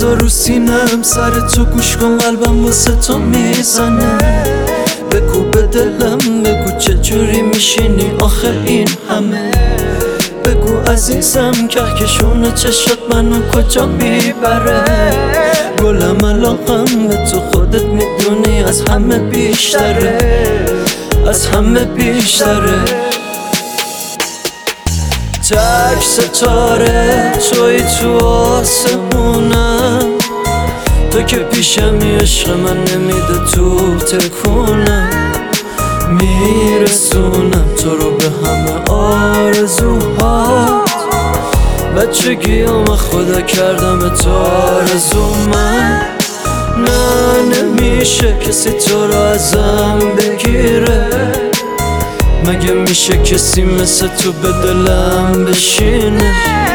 بذار رو سینم سر تو گوش کن قلبم واسه تو میزنه بگو به دلم بگو چجوری میشینی آخه این همه بگو عزیزم کهکشون چشات منو کجا میبره گلم علاقم به تو خودت میدونی از همه بیشتره از همه بیشتره تک ستاره توی تو آسمونم تو که پیشمی عشق من نمیده تو تکونم میرسونم تو رو به همه آرزوهات بچگیام خدا کردم تو آرزو من نه نمیشه کسی تو رو ازم بگیره مگه میشه کسی مثل تو به دلم بشینه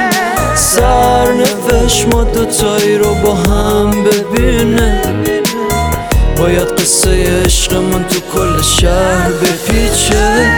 سرنوشت ما دوتایی رو با هم ببینه باید قصه عشقمون تو کل شهر بپیچه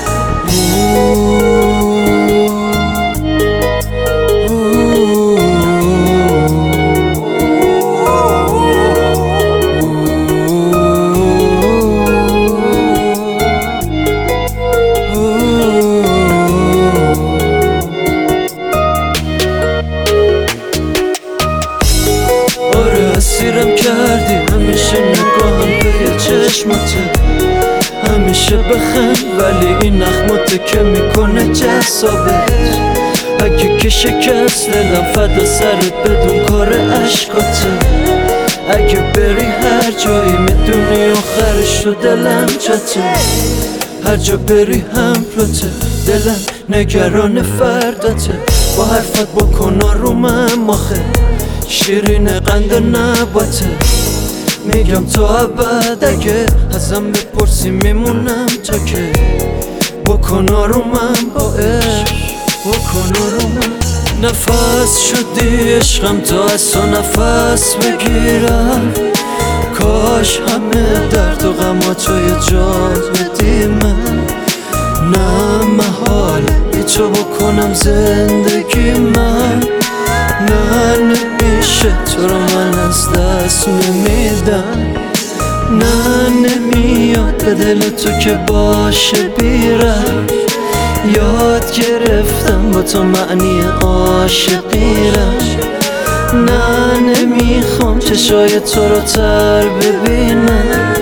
اسیرم کردی همیشه نگاهم به چشماته همیشه بخند ولی این نخماته که میکنه جذابت اگه که شکست دلم فدا سرت بدون کار عشقاته اگه بری هر جایی میدونی آخرش تو دلم چته هر جا بری هم پلوته دلم نگران فرداته با حرفت بکن آرومم آخه شیرین قند نباته میگم تو ابد اگه ازم بپرسی میمونم تا که بکن آرومم با عشق بکن آرومم نفس شدی عشقم تا از تو نفس بگیرم کاش همه درد و غماتو یه جات بدی من نه محال بی تو بکنم زندگی من نه نمیشه تو رو من از دست نمیدم نه نمیاد به دل تو که باشه بیرم یاد گرفتم با تو معنی عاشقیرم نه نمیخوام چشای تو رو تر ببینم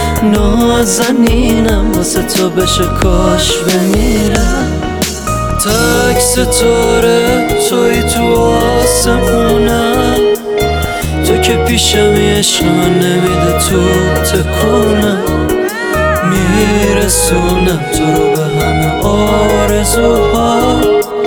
نازنینم واسه تو بشه کاش بمیرم تک ستاره توی تو آسمونم تو که پیشمی عشق من نمیده تو تکونم میرسونم تو رو به همه آرزوها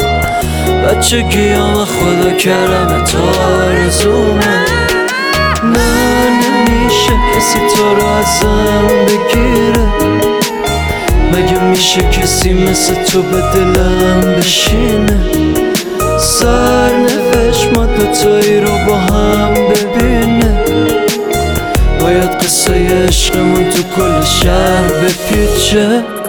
بچگیام خدا کرم تو آرزومه نه نمیشه کسی تو رو ازم بگیره مگه میشه کسی مثل تو به دلم بشینه سرنوشت ما دوتایی رو با هم ببینه باید قصه عشقمون تو کل شهر بپیچه